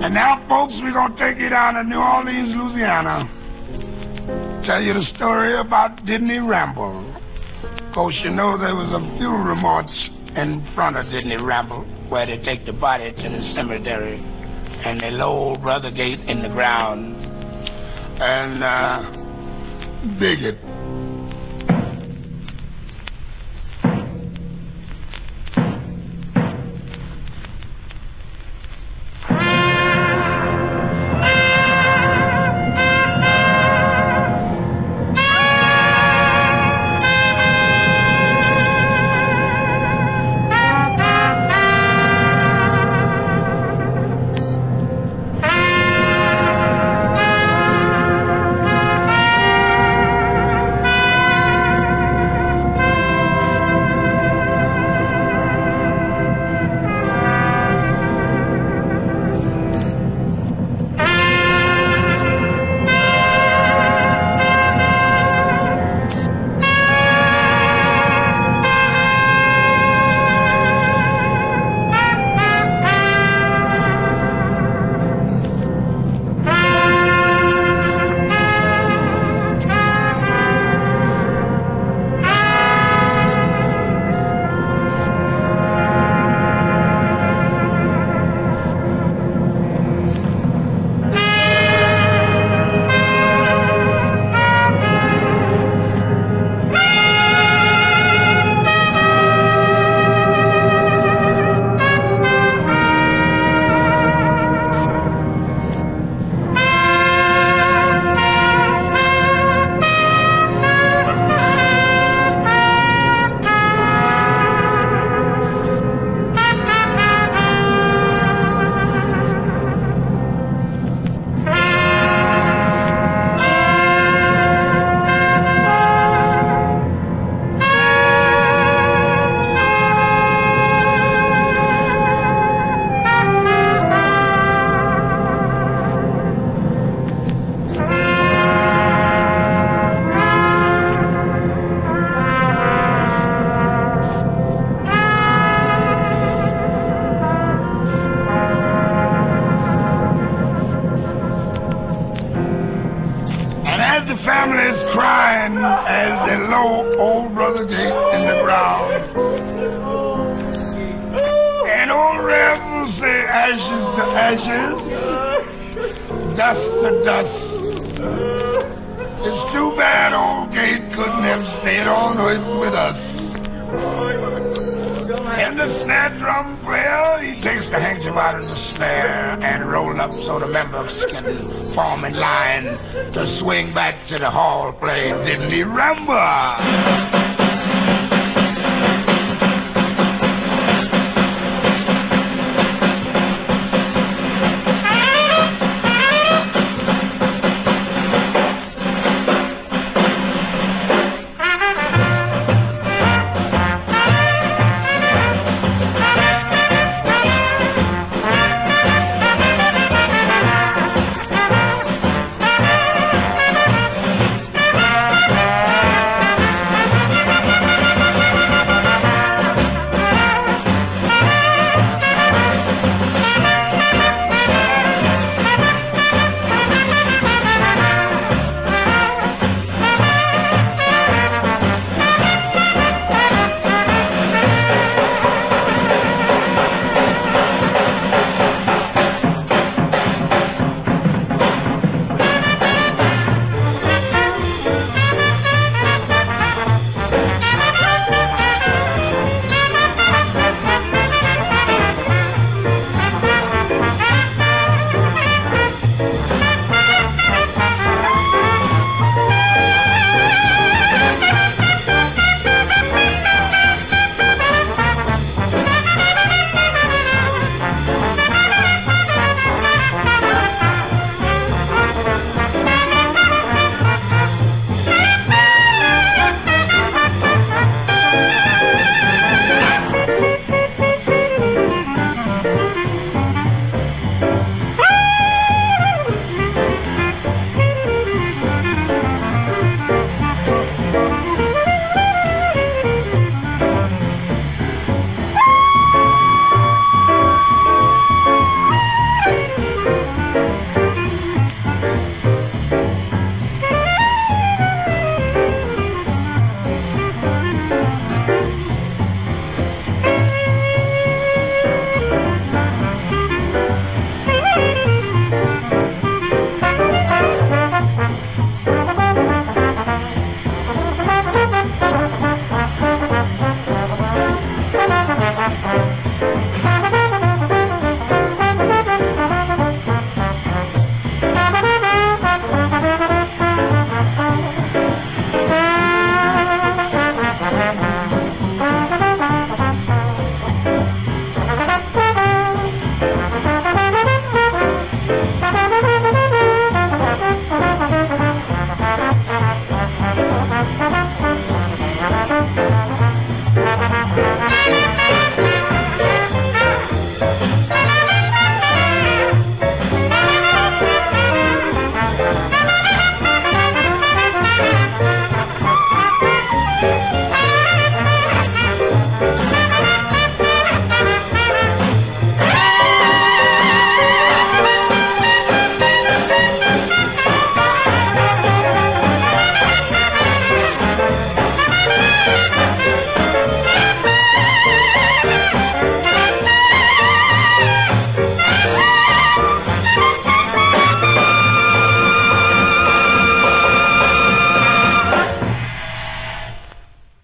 And now, folks, we're going to take you down to New Orleans, Louisiana. Tell you the story about Diddley Ramble. Of course, you know there was a funeral march in front of Diddley Ramble where they take the body to the cemetery and they lower Brother Gate in the ground and dig it. Family is crying as they lower old Brother Gate in the ground. And old Rev will say ashes to ashes, dust to dust. It's too bad old Gate couldn't have stayed on with us. And the snare drum player, he takes the handkerchief out of the snare and roll up so the members can form in line to swing back to the hall playing Diddley Ramble.